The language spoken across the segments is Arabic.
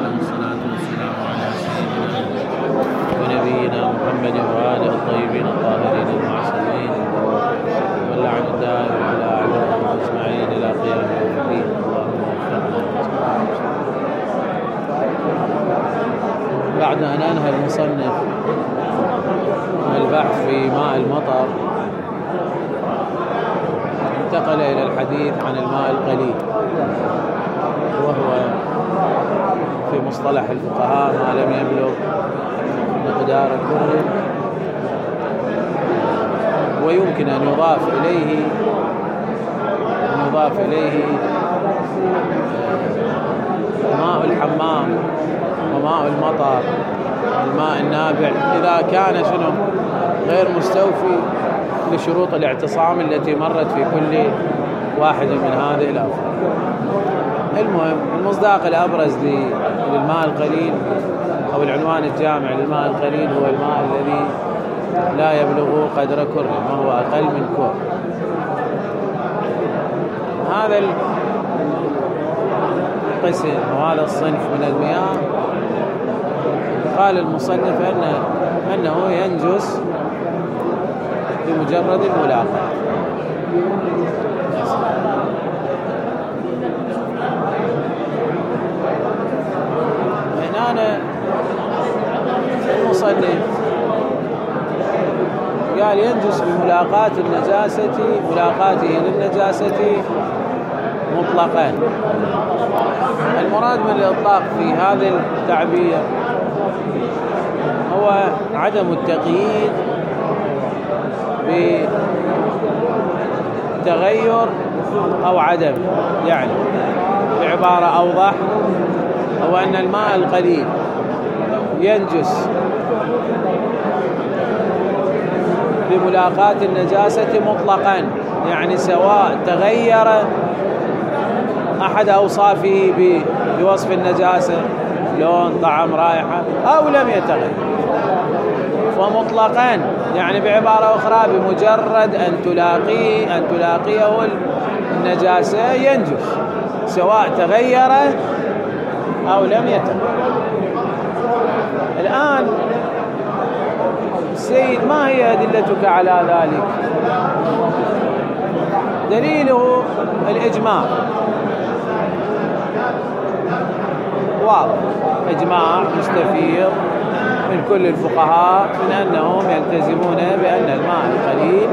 وأعلم الصلاة والسلام على سيدنا ونبينا محمد وآله الطيبين الطاهرين المعصومين واللعن الدائم على أعدائهم أجمعين إلى قيام يوم الدين. اللهم وفقنا. بعد أن أنهى المصنف البحث في ماء المطر انتقل إلى الحديث عن الماء القليل، وهو في مصطلح الفقهاء ما لم يبلغ مقدار كل، ويمكن أن يضاف إليه ماء الحمام وماء المطر، الماء النابع، إذا كان غير مستوفي لشروط الاعتصام التي مرت في كل واحد من هذه الأفراد. المهم، المصداق الأبرز للماء القليل أو العنوان الجامع للماء القليل هو الماء الذي لا يبلغ قدر كر، وهو أقل من كر. هذا القسم وهذا الصنف من المياه قال المصنف أنه ينجس بمجرد الملاقاة. هنا المصنف قال ينجس بملاقاته للنجاسة مطلقا. المراد من الإطلاق في هذا التعبير هو عدم التقييد بتغير أو عدم، يعني بعبارة أوضح هو أن الماء القليل ينجس بملاقاة النجاسة مطلقا، يعني سواء تغير أحد أوصافه بوصف النجاسة، لون، طعم، رائحة، أو لم يتغير، فمطلقا يعني بعبارة أخرى بمجرد أن تلاقيه النجاسة ينجس، سواء تغير أو لم يتغير. الآن السيد، ما هي أدلتك على ذلك؟ دليله الإجماع واضح، إجماع مستفيض من كل الفقهاء من أنهم يلتزمون بأن الماء القليل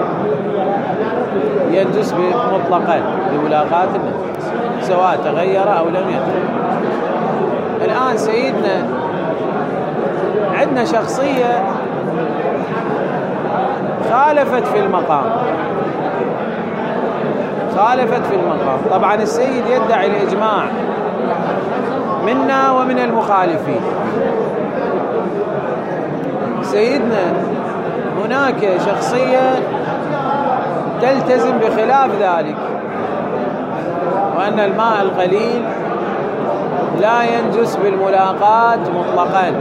ينجس مطلقا بملاقاة النجاسة سواء تغير أو لم يتغير. الآن سيدنا عندنا شخصية خالفت في المقام. طبعا السيد يدعي الإجماع منا ومن المخالفين. سيدنا هناك شخصية تلتزم بخلاف ذلك، وأن الماء القليل لا ينجس بالملاقاة مطلقا.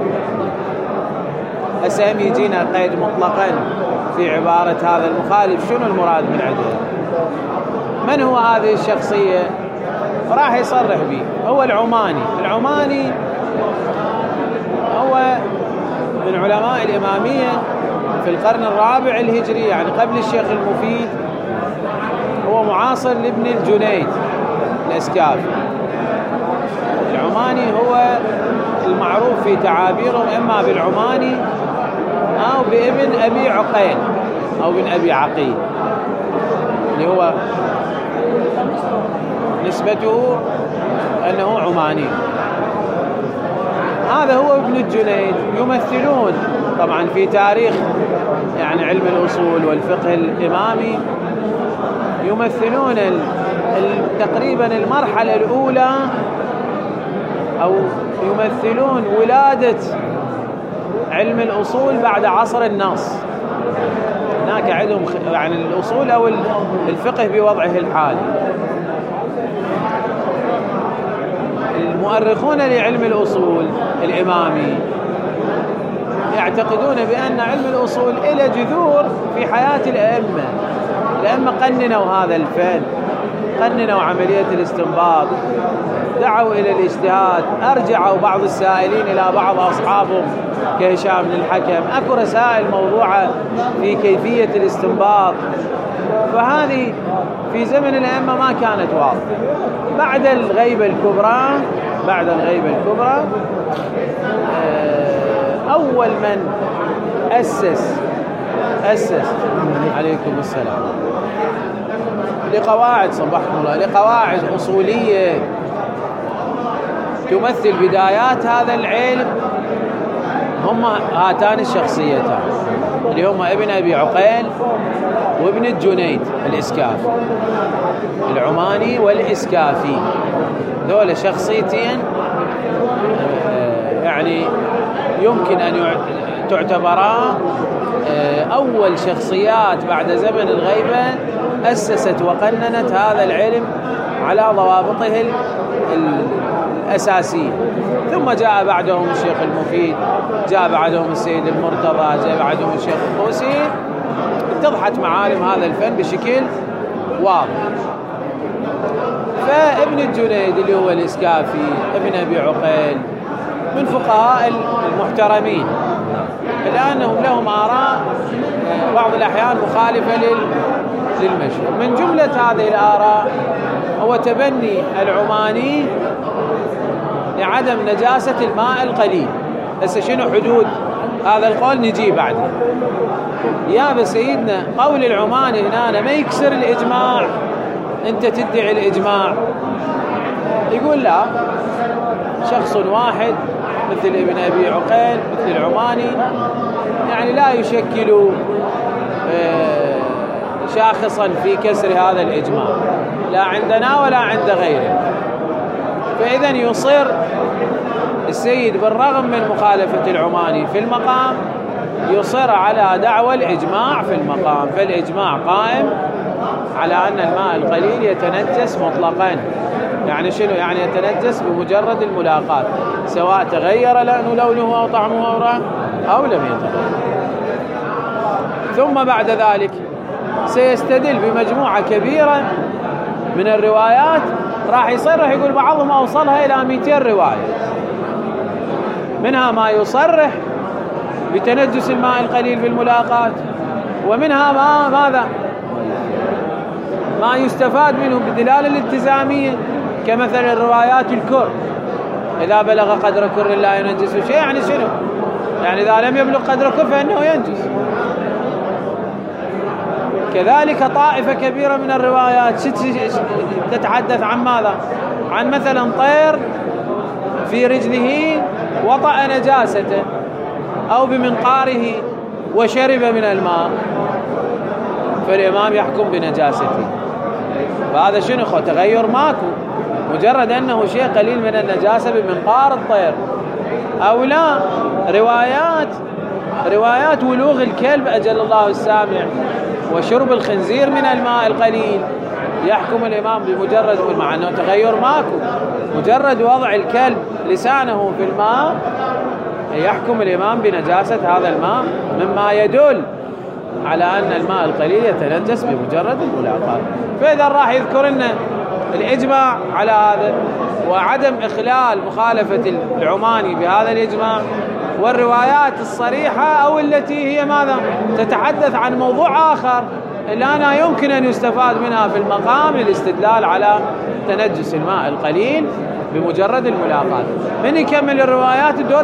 هسه يجينا قيد مطلقا في عبارة هذا المخالف، شنو المراد من عنده؟ من هو هذه الشخصية؟ راح يصرح به، هو العماني هو من علماء الإمامية في القرن الرابع الهجري، يعني قبل الشيخ المفيد. هو معاصر لابن الجنيد الأسكافي. العماني هو المعروف في تعابيرهم إما بالعماني أو بابن أبي عقيل أو بن أبي عقيل، اللي هو نسبته أنه عماني. هذا هو ابن الجنيد. يمثلون طبعا في تاريخ يعني علم الأصول والفقه الإمامي، يمثلون تقريبا المرحلة الأولى، أو يمثلون ولادة علم الأصول بعد عصر النص. هناك عندهم يعني الأصول أو الفقه بوضعه الحالي. المؤرخون لعلم الأصول الإمامي يعتقدون بأن علم الأصول إلى جذور في حياة الأئمة قننوا هذا الفن قننوا عملية الاستنباط، دعوا إلى الاجتهاد، أرجعوا بعض السائلين إلى بعض أصحابهم كهشام بن الحكم، أكو رسائل موضوعة في كيفية الاستنباط. فهذه في زمن الأئمة ما كانت واضحة. بعد الغيبة الكبرى أول من أسس عليكم السلام لقواعد، صبحكم الله، لقواعد أصولية تمثل بدايات هذا العلم، هم هاتان الشخصيتان اللي هم ابن أبي عقيل وابن الجنيد الإسكافي، العماني والإسكافي. دول شخصيتين يعني يمكن أن تعتبرا أول شخصيات بعد زمن الغيبة أسست وقننت هذا العلم على ضوابطه الأساسية. ثم جاء بعدهم الشيخ المفيد، جاء بعدهم السيد المرتضى، جاء بعدهم الشيخ الطوسي. اتضحت معالم هذا الفن بشكل واضح. فابن الجنيد اللي هو الإسكافي ابن أبي عقيل من فقهاء المحترمين، لأنهم لهم آراء بعض الأحيان مخالفة للمشهور. من جملة هذه الآراء هو تبني العماني لعدم نجاسة الماء القليل. هسه شنو حدود هذا القول نجي بعده. يا بسيدنا قول العماني هنا ما يكسر الإجماع، أنت تدعي الإجماع. يقول لا، شخص واحد مثل ابن أبي عقيل مثل العماني يعني لا يشكل شاخصا في كسر هذا الإجماع، لا عندنا ولا عند غيره. فإذا يصر السيد بالرغم من مخالفة العماني في المقام يصر على دعوى الإجماع في المقام. فالإجماع قائم على أن الماء القليل يتنجس مطلقا. يعني شنو؟ يعني يتنجس بمجرد الملاقاة، سواء تغير لونه أو طعمه أو لم يتغير. ثم بعد ذلك سيستدل بمجموعة كبيرة من الروايات، راح يصرح يقول بعضهم أوصلها إلى 200 رواية، منها ما يصرح بتنجس الماء القليل بالملاقاة، ومنها ما يستفاد منه بالدلالة الالتزامية، كمثل الروايات الكر، إذا بلغ قدر كر لا ينجس شيء. يعني شنو؟ يعني إذا لم يبلغ قدر كر فإنه ينجس. كذلك طائفة كبيرة من الروايات تتحدث عن ماذا؟ عن مثلا طير في رجله وطأ نجاسة أو بمنقاره وشرب من الماء، فالإمام يحكم بنجاسته. فهذا شنو؟ تغير ماكو، مجرد أنه شيء قليل من النجاسة بمنقار الطير. أو لا، روايات ولوغ الكلب أجل الله السامع وشرب الخنزير من الماء القليل، يحكم الإمام بمجرد، مع أنه تغير ماكو، مجرد وضع الكلب لسانه في الماء يحكم الإمام بنجاسة هذا الماء، مما يدل على أن الماء القليل يتنجس بمجرد الملاقاة. فإذا راح يذكر لنا الإجماع على هذا، وعدم إخلال مخالفة العماني بهذا الإجماع، والروايات الصريحة أو التي هي ماذا تتحدث عن موضوع آخر لا يمكن أن يستفاد منها في المقام للاستدلال على تنجس الماء القليل بمجرد الملاقاة. من يكمل الروايات الدور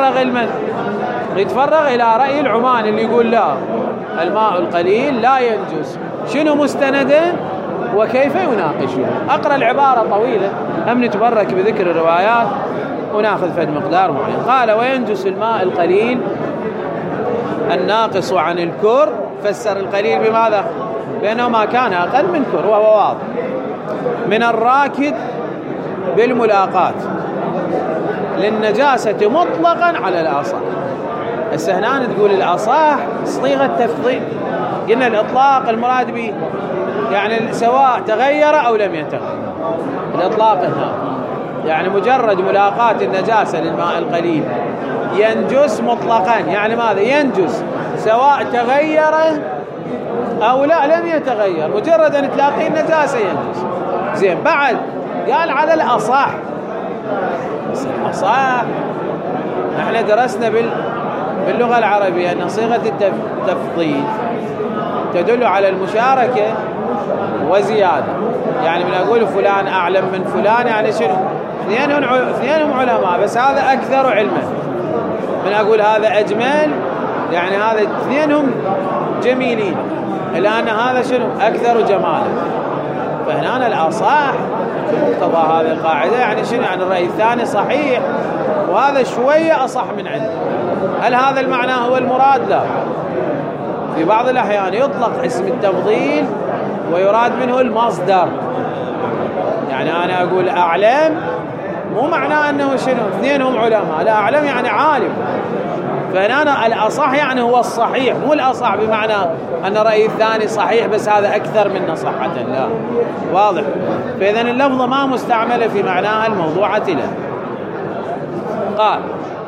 يتفرغ إلى رأي العماني اللي يقول لا، الماء القليل لا ينجس. شنو مستنده وكيف يناقشه؟ أقرأ العبارة طويلة، هم نتبرك بذكر الروايات وناخذ فد مقدار معين. قال: وينجس الماء القليل الناقص عن الكر. فسر القليل بماذا؟ بأنه ما كان أقل من كر، وهو واضح، من الراكد بالملاقاة للنجاسة مطلقا على الأصح. السهنان تقول الأصح صيغة تفضيل، قلنا الإطلاق المراد به يعني سواء تغير أو لم يتغير. الإطلاق هنا يعني مجرد ملاقاة النجاسة للماء القليل ينجس مطلقا. يعني ماذا؟ ينجس سواء تغير أو لا لم يتغير، مجرد أن تلاقي النجاسة ينجس. زين بعد قال على الأصح. بس الأصح احنا درسنا باللغة العربية أن صيغة التفضيل تدل على المشاركة وزيادة. يعني من أقول فلان أعلم من فلان يعني شنو؟ اثنينهم علماء بس هذا أكثر علما. من أقول هذا أجمل يعني هذا اثنينهم جميلين، لأن هذا شنو؟ أكثر جمالا. فهنا الأصح مقتضى هذه القاعدة يعني شنو؟ يعني الرأي الثاني صحيح وهذا شوية أصح من عنده. هل هذا المعنى هو المراد؟ لا. في بعض الأحيان يطلق اسم التفضيل ويراد منه المصدر. يعني أنا أقول أعلم مو معناه أنه شنو؟ اثنينهم علماء، لا، أعلم يعني عالم. فهنا الأصح يعني هو الصحيح، مو الأصح بمعنى أن الرأي الثاني صحيح بس هذا أكثر منه صحة، لا. واضح؟ فإذا اللفظة ما مستعملة في معناها الموضوعة له. قال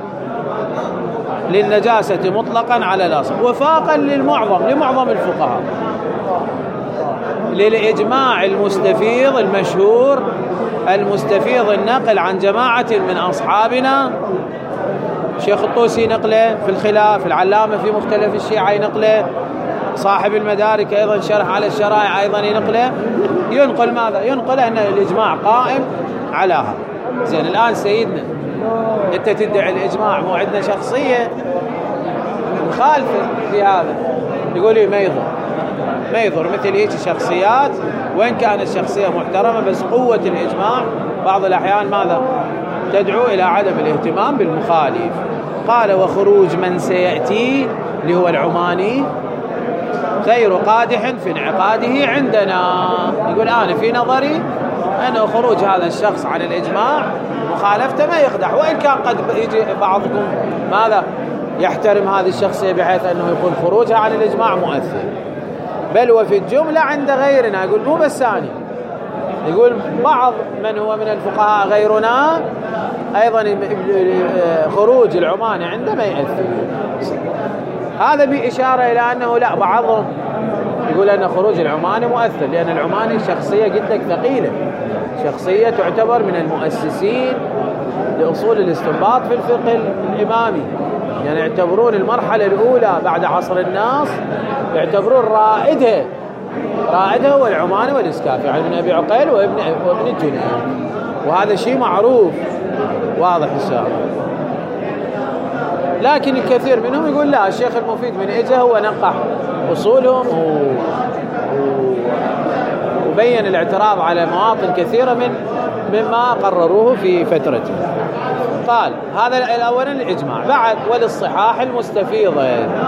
للنجاسة مطلقا على الأصل وفاقا لمعظم الفقهاء للإجماع المستفيض المشهور المستفيض النقل عن جماعة من أصحابنا. شيخ الطوسي نقله في الخلاف، العلامة في مختلف الشيعة نقله، صاحب المدارك أيضا شرح على الشرائع أيضا ينقله. ينقل ماذا؟ ينقل أن الإجماع قائم على هذا. زين الآن سيدنا أنت تدعي الإجماع، مو عندنا شخصية مخالفة في هذا، يقول لي ما يضر مثل هيك شخصيات وإن كانت الشخصية محترمة بس قوة الإجماع بعض الأحيان ماذا؟ تدعو إلى عدم الاهتمام بالمخالف. قال وخروج من سيأتي اللي هو العماني غير قادح في انعقاده عندنا. يقول أنا في نظري أنه خروج هذا الشخص عن الإجماع مخالفته ما يقدح، وإن كان قد يجي بعضكم ماذا يحترم هذه الشخصية بحيث أنه يكون خروجها عن الإجماع مؤثر، بل وفي الجملة عند غيرنا. يقول مو بس ثاني، يقول بعض من هو من الفقهاء غيرنا أيضا خروج العماني عنده ما يأثر. هذا بإشارة إلى أنه لا، بعضهم يقول أن خروج العماني مؤثر لأن العماني شخصية جدا ثقيلة، شخصية تعتبر من المؤسسين لأصول الاستنباط في الفقه الإمامي. يعني يعتبرون المرحلة الأولى بعد عصر الناس يعتبرون رائدها هو العماني والإسكافي، يعني ابن أبي عقيل وابن الجنيد، وهذا شيء معروف واضح السابق. لكن الكثير منهم يقول لا، الشيخ المفيد من إجه هو نقح أصولهم وبين الاعتراض على مواطن كثيرة مما قرروه في فترته. قال هذا الأول الإجماع. بعد وللصحاح المستفيضة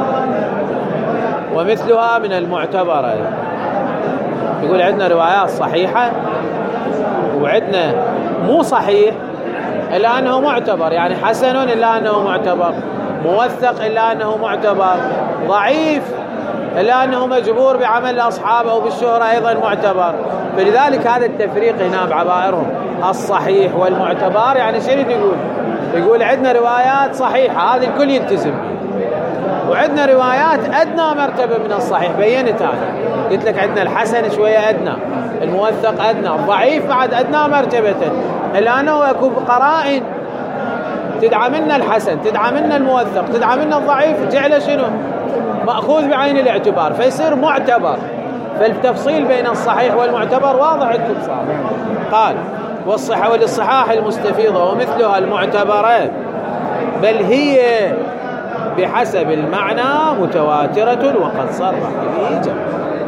ومثلها من المعتبرة. يقول عندنا روايات صحيحة وعندنا مو صحيح إلا أنه معتبر، يعني حسن إلا أنه معتبر، موثق إلا أنه معتبر، ضعيف إلا أنه مجبور بعمل الأصحاب أو بالشهرة أيضا معتبر. فلذلك هذا التفريق هنا بعبائرهم الصحيح والمعتبر. يعني شنو يقول عندنا روايات صحيحة هذه الكل يلتزم، وعندنا روايات أدنى مرتبة من الصحيح بينت هذا. قلت لك عندنا الحسن شوية أدنى، الموثق أدنى، الضعيف بعد أدنى مرتبة، إلا أنه يكون قرائن تدعى منا الحسن، تدعى منا الموثق، تدعى منا الضعيف، جعله شنو؟ مأخوذ بعين الاعتبار فيصير معتبر. فالتفصيل بين الصحيح والمعتبر واضح عندكم صار. قال والصحة وللصحاح المستفيضة ومثلها المعتبرة بل هي بحسب المعنى متواترة وقد صرح به جمع.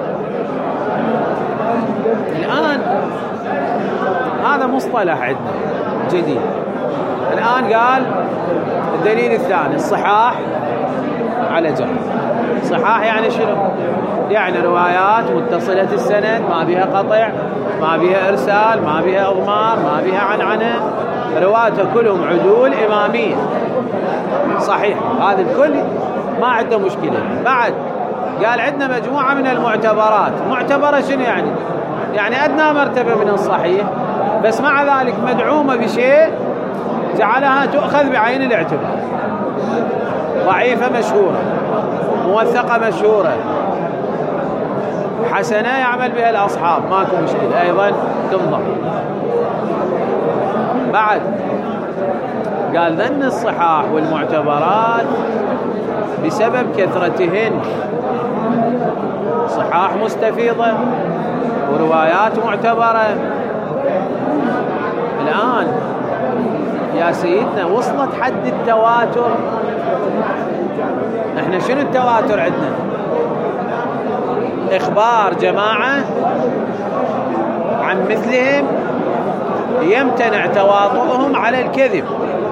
الآن هذا مصطلح عندنا جديد. الآن قال الدليل الثاني الصحاح على جمع. صحاح يعني شنو؟ يعني روايات متصلة السند ما بها قطع، ما بها إرسال، ما بها أضمار، ما بها عنعنة، روايته كلهم عدول إمامية صحيح. هذا الكل ما عنده مشكلة. بعد قال عندنا مجموعة من المعتبرات. معتبرة شنو يعني؟ يعني أدنى مرتبة من الصحيح بس مع ذلك مدعومة بشيء جعلها تؤخذ بعين الاعتبار. ضعيفة مشهورة، موثقة مشهورة، حسنة يعمل بها الأصحاب ماكو مشكلة، أيضا تنظر. بعد قال ذن الصحاح والمعتبرات بسبب كثرتهن، صحاح مستفيضة وروايات معتبرة. الآن يا سيدنا وصلت حد التواتر. احنا شنو التواتر عندنا؟ إخبار جماعة عن مثلهم يمتنع تواطؤهم على الكذب.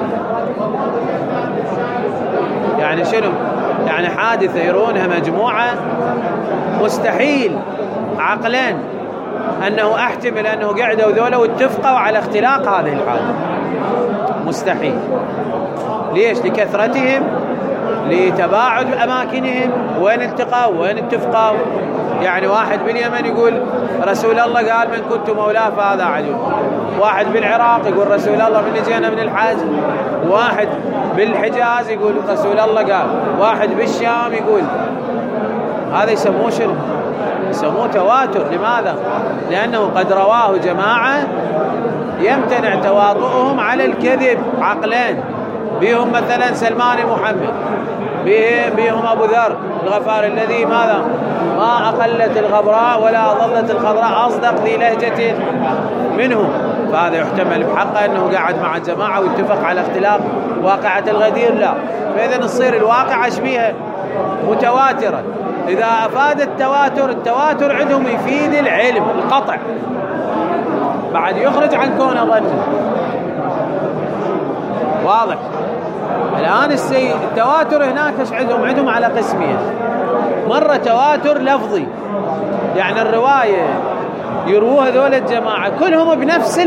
يعني شنو؟ يعني حادثة يرونها مجموعة مستحيل عقلا أنه أحتمل أنه قعدوا ذولا واتفقوا على اختلاق هذه الحادثة، مستحيل. ليش؟ لكثرتهم، لتباعد أماكنهم، وين التقوا وين اتفقوا. يعني واحد باليمن يقول رسول الله قال من كنت مولاه فهذا عدو، واحد بالعراق يقول رسول الله من جينا من الحج، واحد بالحجاز يقول رسول الله قال، واحد بالشام يقول. هذا يسموه شنو؟ يسموه تواتر. لماذا؟ لأنه قد رواه جماعة يمتنع تواطؤهم على الكذب عقلين. بهم مثلا سلمان محمد، بهم أبو ذر الغفار الذي ماذا؟ ما أقلت الغبراء ولا ظلت الخضراء أصدق ذي لهجة منه. فهذا يحتمل بحقه أنه قاعد مع الجماعة واتفق على اختلاق واقعة الغدير. لا، فإذا تصير الواقعة شبيهة متواترة. إذا أفاد التواتر عندهم يفيد العلم القطع، بعد يخرج عن كونه ظن. واضح؟ الآن التواتر هناك عندهم على قسمين. مرة تواتر لفظي، يعني الرواية يروها ذول الجماعة كلهم بنفس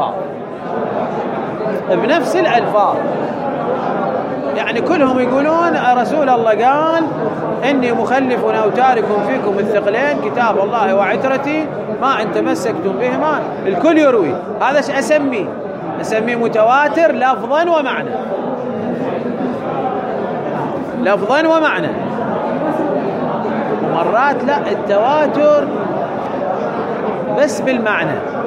الألفاظ، يعني كلهم يقولون رسول الله قال إني مخلف أو تارك فيكم الثقلين كتاب الله وعترتي ما إن تمسكتم بهما. الكل يروي هذا. أسميه متواتر لفظا ومعنى. ومرات لا، التواتر بس بالمعنى.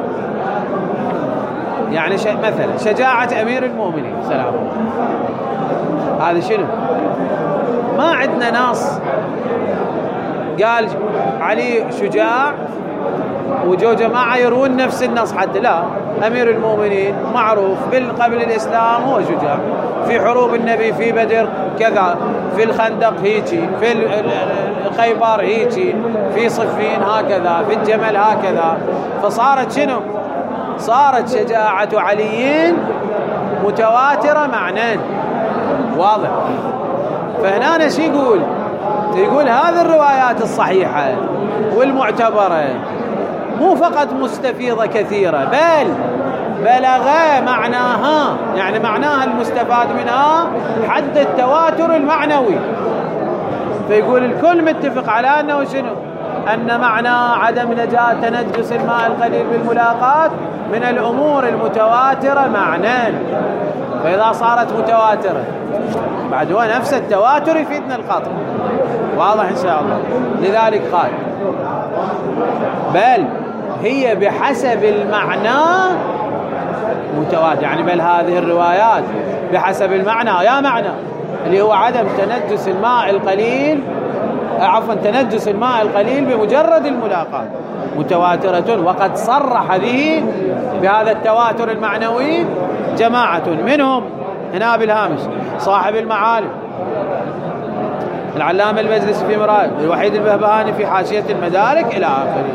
يعني مثلا شجاعة أمير المؤمنين سلام الله، هذا شنو؟ ما عندنا نص قال علي شجاع وجو جماعة يروون نفس النص حتى. لا، أمير المؤمنين معروف قبل الإسلام هو شجاع، في حروب النبي، في بدر كذا، في الخندق هيجي، في خيبر هيجي، في صفين هكذا، في الجمل هكذا. فصارت شنو؟ صارت شجاعة علي متواترة معنى. واضح؟ فهنا ناس يقول هذه الروايات الصحيحة والمعتبرة مو فقط مستفيضة كثيرة، بل بلغ معناها، يعني معناها المستفاد منها حد التواتر المعنوي. فيقول الكل متفق على أنه شنو؟ أن معنى عدم نجاة تنجس الماء القليل بالملاقات من الأمور المتواترة معنى. فإذا صارت متواترة بعد هو نفس التواتر يفيدنا القطع. واضح إن شاء الله. لذلك قال بل هي بحسب المعنى متواتر، يعني بل هذه الروايات بحسب المعنى، يا معنى اللي هو عدم تنجس الماء القليل، تنجس الماء القليل بمجرد الملاقاة متواترة. وقد صرح به بهذا التواتر المعنوي جماعة منهم هنا بالهامش صاحب المعالم العلامة المجلسي في مراد، الوحيد البهبهاني في حاشية المدارك إلى آخره.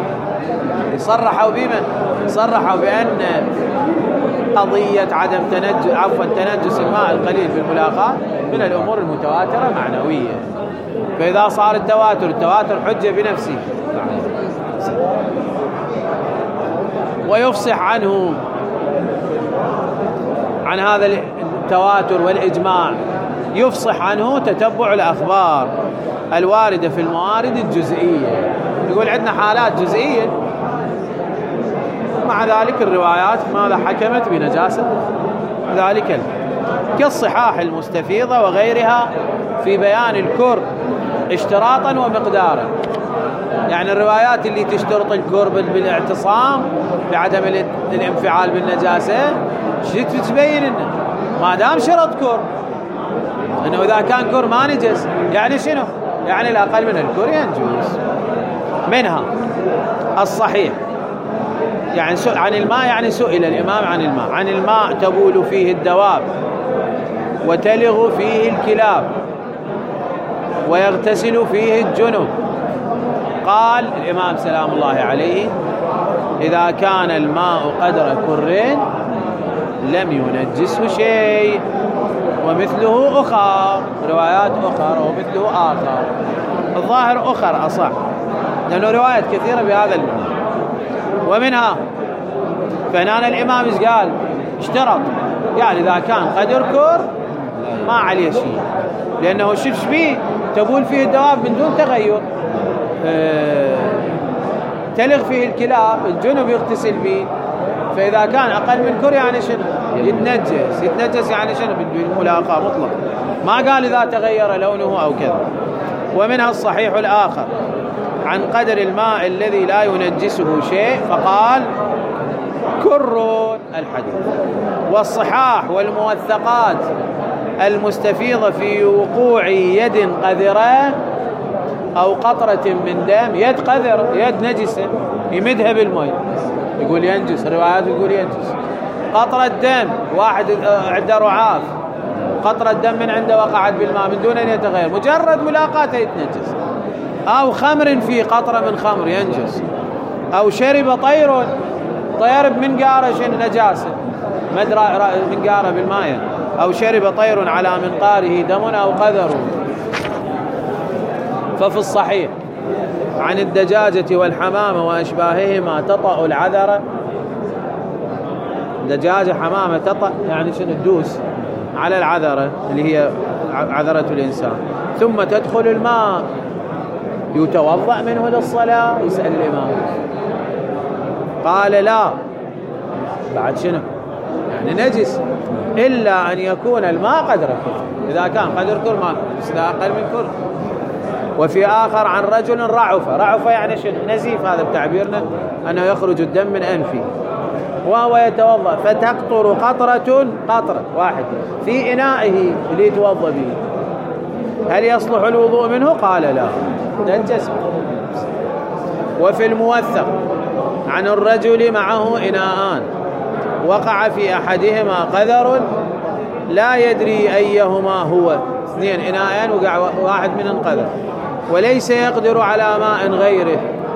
صرحوا بأن قضية عدم تنجس الماء القليل بالملاقاة من الأمور المتواترة معنوية. فإذا صار التواتر حجة بنفسه. ويفصح عنه عن هذا التواتر والإجماع، يفصح عنه تتبع الأخبار الواردة في الموارد الجزئية. يقول عندنا حالات جزئية، مع ذلك الروايات ماذا حكمت بنجاسة ذلك، كالصحاح المستفيضة وغيرها في بيان الكر اشتراطا ومقدارا. يعني الروايات اللي تشترط الكر بالاعتصام بعدم الانفعال بالنجاسة شو تبين إنه ما دام شرط كر إنه إذا كان كر ما نجس يعني شنو؟ يعني الأقل من الكر ينجوز. منها الصحيح يعني عن الماء، يعني سئل الإمام عن الماء تبول فيه الدواب وتلغ فيه الكلاب ويغتسل فيه الجنب. قال الإمام سلام الله عليه: إذا كان الماء قدر كرين لم ينجسه شيء. ومثله أخر، روايات أخر ومثله آخر، الظاهر أخر أصح لأنه روايات كثيرة بهذا المعنى. ومنها فهنا الإمام قال اشترط، يعني إذا كان قدر كر ما عليه شيء، لأنه شفش فيه تبول فيه الدواب من دون تغير، تلغ فيه الكلاب، الجنب يغتسل فيه، فإذا كان أقل من كر يعني شنو؟ يتنجس يعني شنو؟ بالملاقاة مطلق، ما قال إذا تغير لونه أو كذا. ومنها الصحيح الآخر عن قدر الماء الذي لا ينجسه شيء، فقال كر الحديث. والصحاح والموثقات المستفيضة في وقوع يد قذرة أو قطرة من دم، يد قذر يد نجسة يمدها بالماء يقول ينجس، الروايات يقول ينجس. قطرة دم، واحد عنده رعاف قطرة دم من عنده وقعت بالماء من دون أن يتغير، مجرد ملاقاته يتنجس. أو خمر في قطرة من خمر ينجس. أو شرب طير بمنقارة نجاسة مدرى منقارة بالماء. أو شرب طير على منقاره دم أو قذر. ففي الصحيح عن الدجاجة والحمامة وأشباههما تطأ العذرة، دجاجة حمامة تطأ يعني شنو؟ تدوس على العذرة اللي هي عذرة الإنسان، ثم تدخل الماء يتوضأ منه للصلاة. يسأل الإمام قال لا، بعد شنو؟ يعني نجس إلا أن يكون الماء قدر كر، إذا كان قدر كر ما إذا أقل من كر. وفي آخر عن رجل رعف يعني شنو؟ نزيف، هذا بتعبيرنا أنه يخرج الدم من أنفه وهو يتوضأ، فتقطر قطرة واحد في إنائه اللي يتوضأ به، هل يصلح الوضوء منه؟ قال لا، نجس. وفي الموثق عن الرجل معه إناءان وقع في أحدهما قذر لا يدري أيهما هو، اثنين إناءان وقع واحد منهم قذر وليس يقدر على ماء غيره،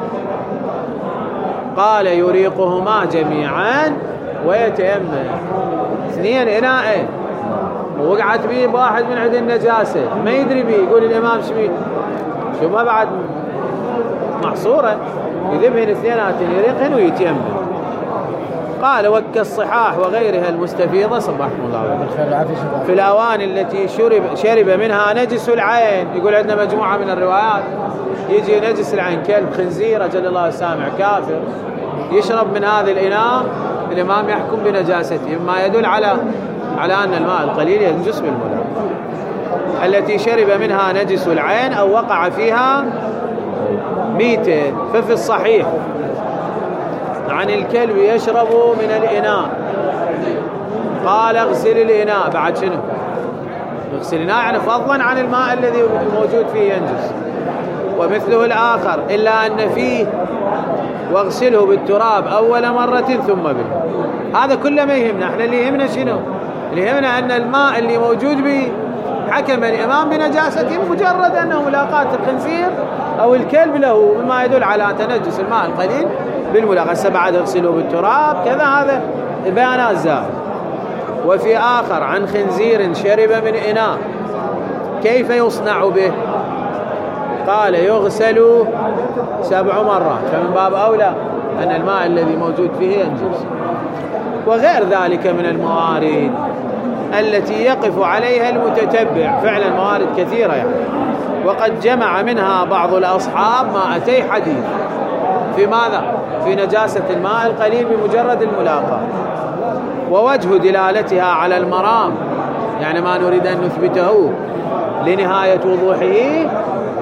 قال يريقهما جميعا ويتيمم. اثنين إناءين وقعت به بواحد من عند النجاسة ما يدري به، يقول الإمام شو ما بعد محصورة يذبهن اثنينات يريقهن ويتيمم. قال وكالصحاح وغيرها المستفيضة صبحكم الله في الأواني التي شرب منها نجس العين. يقول عندنا مجموعة من الروايات يجي نجس العين، كلب، خنزير، أجل الله السامع، كافر، يشرب من هذه الإناء، الإمام يحكم بنجاسته، مما يدل على أن الماء القليل ينجس بالملاء. التي شرب منها نجس العين أو وقع فيها ميتة. ففي الصحيح عن الكلب يشرب من الإناء، قال اغسل الإناء، بعد شنو؟ اغسل الإناء يعني فضلا عن الماء الذي موجود فيه ينجس. ومثله الآخر إلا أن فيه واغسله بالتراب أول مرة ثم به. هذا كله ما يهمنا، احنا اللي يهمنا شنو؟ اللي يهمنا أن الماء اللي موجود به حكم الإمام بنجاسته مجرد أنه ملاقاة الخنزير أو الكلب له، مما يدل على تنجس الماء القليل بالملاقاة. بعد اغسله بالتراب كذا، هذا بيانات زائد. وفي آخر عن خنزير شرب من إناء كيف يصنع به؟ قال يغسل 7 مرات، فمن باب أولى أن الماء الذي موجود فيه ينجس. وغير ذلك من الموارد التي يقف عليها المتتبع، فعلا موارد كثيرة يعني. وقد جمع منها بعض الأصحاب ما أتي حديث في ماذا؟ في نجاسة الماء القليل بمجرد الملاقاة. ووجه دلالتها على المرام، يعني ما نريد أن نثبته لنهاية وضوحه،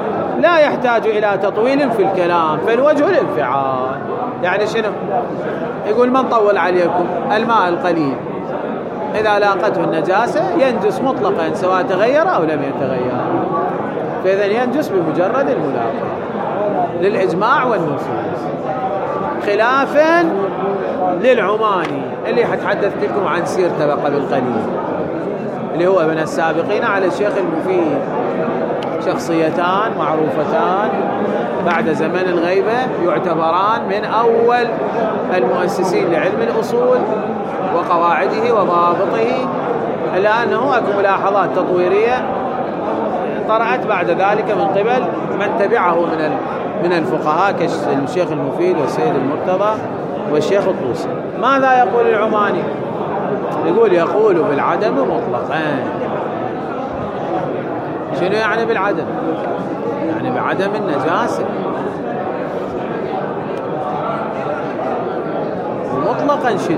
لا يحتاج إلى تطويل في الكلام، فالوجه الانفعال. يعني شنو؟ يقول من طول عليكم؟ الماء القليل إذا لاقته النجاسة ينجس مطلقا سواء تغير أو لم يتغير، فإذا ينجس بمجرد الملاقاة للإجماع والنصوص، خلافا للعماني اللي حتحدث لكم عن سيرته قبل قليل، اللي هو من السابقين على الشيخ المفيد، شخصيتان معروفتان بعد زمن الغيبة، يعتبران من أول المؤسسين لعلم الأصول وقواعده وضوابطه، إلا أنه أكو ملاحظات تطويرية طرأت بعد ذلك من قبل من تبعه من الفقهاء كالشيخ المفيد والسيد المرتضى والشيخ الطوسي. ماذا يقول العماني؟ يقول بالعدم مطلقا. شنو يعني بالعدم؟ يعني بعدم النجاسة مطلقا. شنو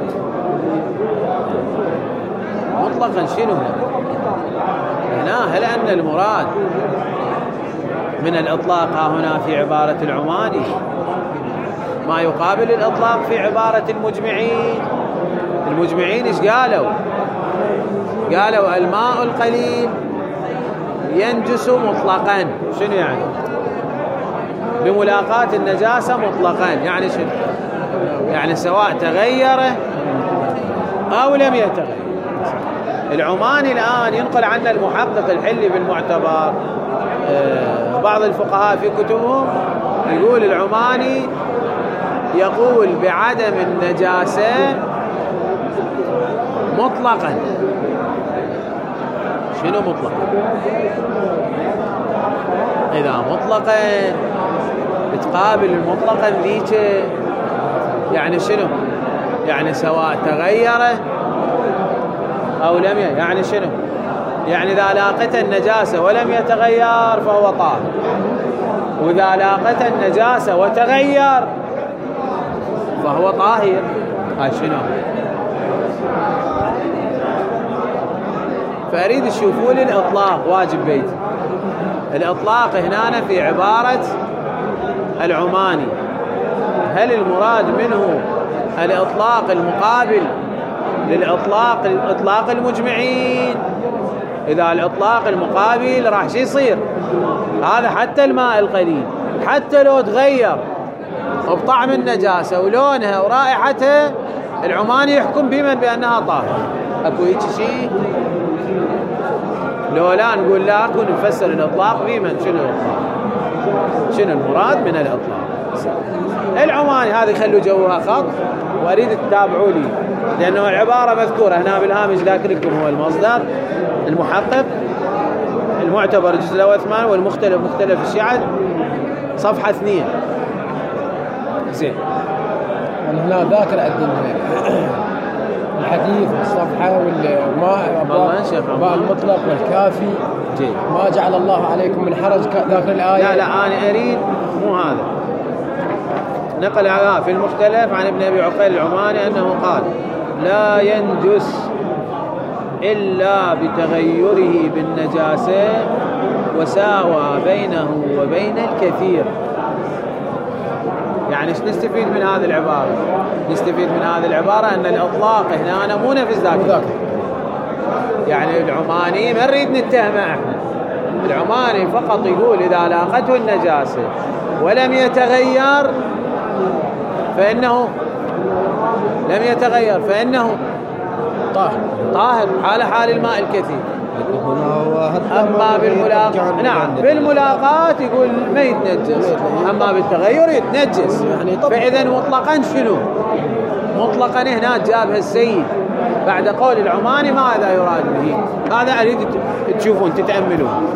مطلقا؟ شنو هنا هل أن المراد من الإطلاق هنا في عبارة العماني ما يقابل الإطلاق في عبارة المجمعين؟ المجمعين إيش قالوا؟ قالوا الماء القليل ينجس مطلقا. شنو يعني؟ بملاقاة النجاسة مطلقا. يعني شنو؟ يعني سواء تغير أو لم يتغير. العماني الآن ينقل عنا المحقق الحلي بالمعتبر، بعض الفقهاء في كتبهم يقول العماني يقول بعدم النجاسة مطلقا. شنو مطلقا؟ إذا مطلقا تقابل المطلقا ذيك، يعني شنو؟ يعني سواء تغير أو لم يعني شنو؟ يعني إذا لاقت النجاسة ولم يتغير فهو طاهر، وإذا لاقت النجاسة وتغير فهو طاهر. شنو؟ فأريد تشوفوا لي الإطلاق، واجب بيتي. الإطلاق هنا في عبارة العماني، هل المراد منه الإطلاق المقابل إطلاق المجمعين؟ إذا الإطلاق المقابل راح شي يصير؟ هذا حتى الماء القليل حتى لو تغير بطعم النجاسة ولونها ورائحتها، العماني يحكم بمن بأنها طاهرة. أكو هيك شيء؟ لو لا نقول لا أكون نفسر الإطلاق بمن. شنو الإطلاق؟ شنو المراد من الإطلاق؟ العماني هذه خلوا جوها خط، وأريد تتابعوا لي لأنه العبارة مذكورة هنا بالهامش، ذاكر لكم هو المصدر المحقق المعتبر الجزء الأول 8 والمختلف مختلف الشيعة صفحة 2. زين هنا ذاكر عندنا الحديث والصفحة والماء المطلق والكافي. جيد. ما جعل الله عليكم من حرج ذاكر الآية. لا أنا أريد مو هذا. نقل في المختلف عن ابن أبي عقيل العماني أنه قال لا ينجس إلا بتغيره بالنجاسة وساوى بينه وبين الكثير. يعني ايش نستفيد من هذه العبارة؟ نستفيد من هذه العبارة أن الإطلاق هنا مو نفس ذاك. يعني العماني ما نريد نتهمه احنا، العماني فقط يقول إذا لاقته النجاسة ولم يتغير فإنه لم يتغير فإنه طاهر حال الماء الكثير. أما بالملاقاة بالملاقاة يقول ما يتنجس، أما بالتغير يتنجس. فإذا مطلقا شنو؟ مطلقا هنا جابها السيد بعد قول العماني ماذا يراد به؟ هذا أريد تشوفون تتأملون.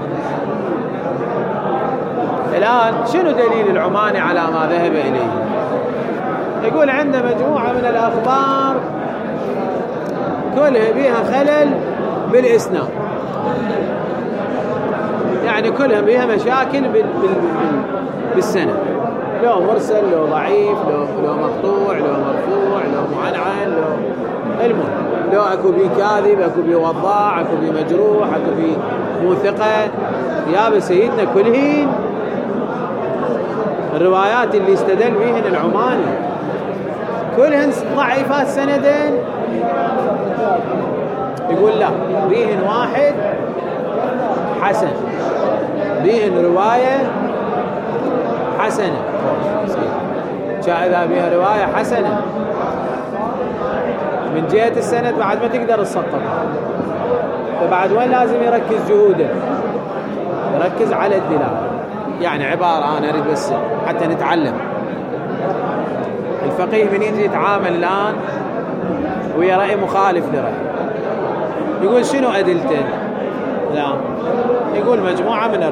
الآن شنو دليل العماني على ما ذهب إليه؟ يقول عنده مجموعة من الأخبار كلها بها خلل بالإسناد، يعني كلها بها مشاكل بالسند، لو مرسل لو ضعيف لو مقطوع لو مرفوع لو معنعن لو اكو بي كاذب اكو بي وضاع اكو بي مجروح اكو بي مو ثقة. يا سيدنا كلهن الروايات اللي استدل بهن العماني كلهن ضعيفات سندين. يقول لا، بيهن واحد حسن، بيهن رواية حسنة. إذا بيها رواية حسنة من جهة السند بعد ما تقدر تسقطها، فبعد وين لازم يركز جهوده؟ يركز على الدلالة. يعني عبارة أنا أريد بس حتى نتعلم. الفقيه من يجي يتعامل الآن ويا رأي مخالف لرأي، يقول شنو أدلته؟ لا، يقول مجموعة من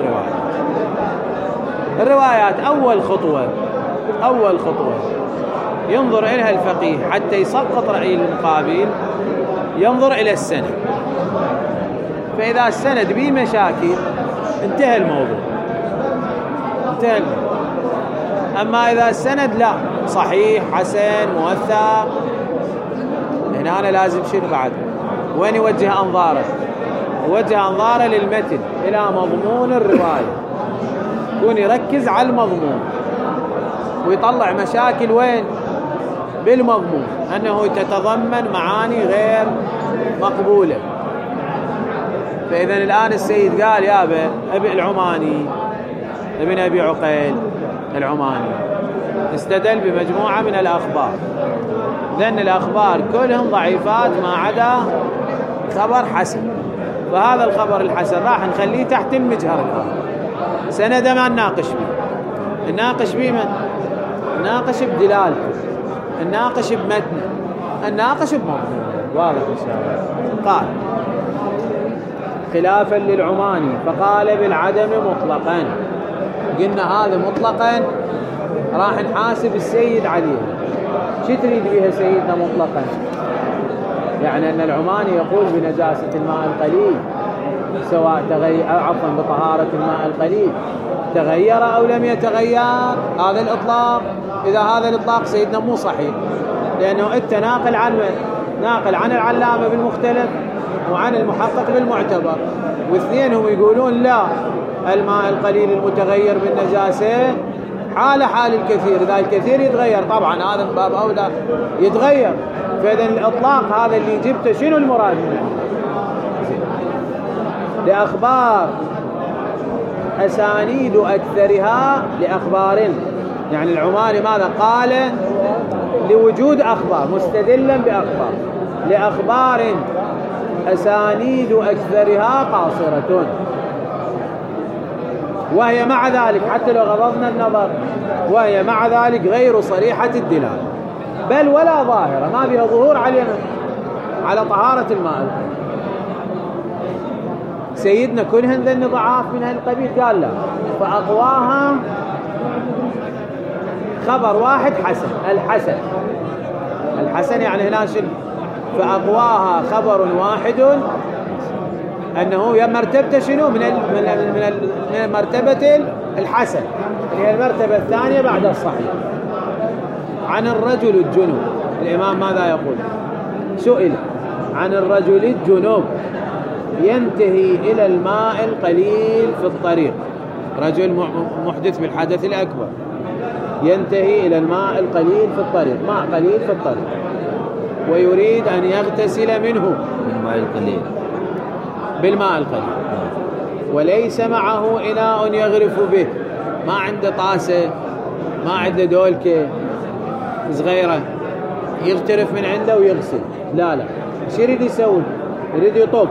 الروايات. أول خطوة ينظر إليها الفقيه حتى يسقط رأي المقابل، ينظر إلى السند. فإذا السند به مشاكل انتهى الموضوع. أما إذا السند لا، صحيح حسن موثق، هنا أنا لازم شنو بعد؟ وين يوجه أنظاره؟ يوجه أنظاره للمتن، إلى مضمون الرواية، يكون يركز على المضمون ويطلع مشاكل وين؟ بالمضمون، أنه تتضمن معاني غير مقبولة. فإذا الآن السيد قال يا أبي العماني ابن أبي عقيل العماني استدل بمجموعة من الأخبار، لأن الأخبار كلهم ضعيفات ما عدا خبر حسن، فهذا الخبر الحسن راح نخليه تحت المجهر الآن، سند ما نناقش به. نناقش به من؟ نناقش بدلالته، نناقش بمتنه، نناقش بمضمونه. واضح إن شاء الله. قال خلافا للعماني فقال بالعدم مطلقا. قلنا هذا مطلقا راح نحاسب السيد عليه. شو تريد بها سيدنا مطلقا؟ يعني أن العماني يقول بنجاسة الماء القليل، سواء بطهارة الماء القليل تغير أو لم يتغير، هذا الإطلاق. إذا هذا الإطلاق سيدنا مو صحيح، لأنه أنت ناقل عن العلامة بالمختلف وعن المحقق بالمعتبر، واثنينهم يقولون لا، الماء القليل المتغير بالنجاسة حال الكثير، إذا الكثير يتغير طبعا هذا من باب أولى يتغير. فإذا الإطلاق هذا اللي جبته شنو المراد منه؟ لأخبار أسانيد أكثرها لأخبار، يعني العماني ماذا قال؟ لوجود أخبار، مستدلا بأخبار، لأخبار أسانيد أكثرها قاصرة، وهي مع ذلك حتى لو غضضنا النظر وهي مع ذلك غير صريحة الدلالة، بل ولا ظاهرة، ما بها ظهور على طهارة الماء. سيدنا كلهن ذن ضعاف من هالقبيل؟ قال لا، فأقواها خبر واحد حسن. الحسن يعني هنا شنو؟ فأقواها خبر واحد، أنه مرتبة شنو؟ من مرتبة الحسن، اللي هي المرتبة الثانية بعد الصحيح. عن الرجل الجنوب، الإمام ماذا يقول؟ سئل عن الرجل الجنوب ينتهي إلى الماء القليل في الطريق، رجل محدث بالحدث الأكبر ينتهي إلى الماء القليل في الطريق، ماء قليل في الطريق، ويريد أن يغتسل منه بالماء القليل، وليس معه إناء يغرف به، ما عنده طاسة، ما عنده دولكة صغيرة يغترف من عنده ويغسل، لا شو يريد يسوي؟ يريد يطب،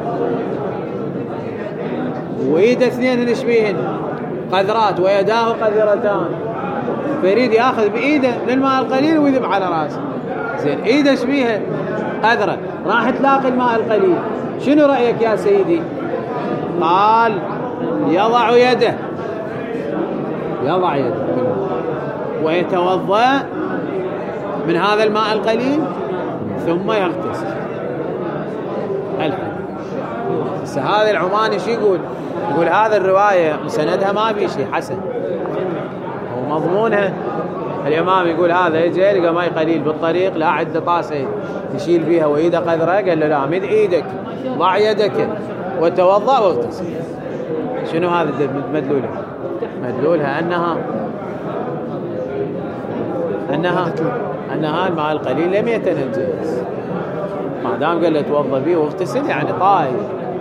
وإيده اثنين نشبيهن قذرات ويداه قذرتان، فيريد ياخذ بإيده من الماء القليل ويذب على راسه. زين إيده شبيهه قذرة، راح تلاقي الماء القليل، شنو رأيك يا سيدي؟ قال يضع يده ويتوضأ من هذا الماء القليل ثم يغتسل. بس هذا العماني شو يقول؟ يقول هذا الرواية سندها ما في شيء حسن ومضمونها. الإمام يقول هذا يجي يلقى ماء قليل بالطريق، لا عنده طاسة يشيل فيها وإيده قذرة، قال له لا، مد إيدك، ضع يدك وتوضأ واغتسل. شنو هذا مدلولها؟ مدلولها أنها الماء القليل لم يتنجس، ما دام قال له توضى به واغتسل يعني طاهر،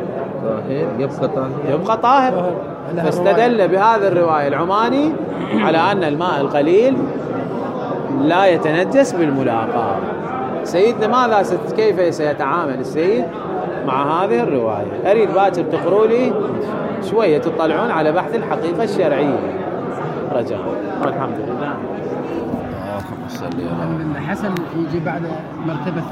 يبقى طاهر. فاستدل بهذه الرواية العماني على أن الماء القليل لا يتنجس بالملاقاة. سيدنا ماذا كيف سيتعامل السيد مع هذه الرواية؟ أريد باكر تقروا لي شوية تطلعون على بحث الحقيقة الشرعية رجاء. والحمد لله. الحسن يجي بعد مرتبة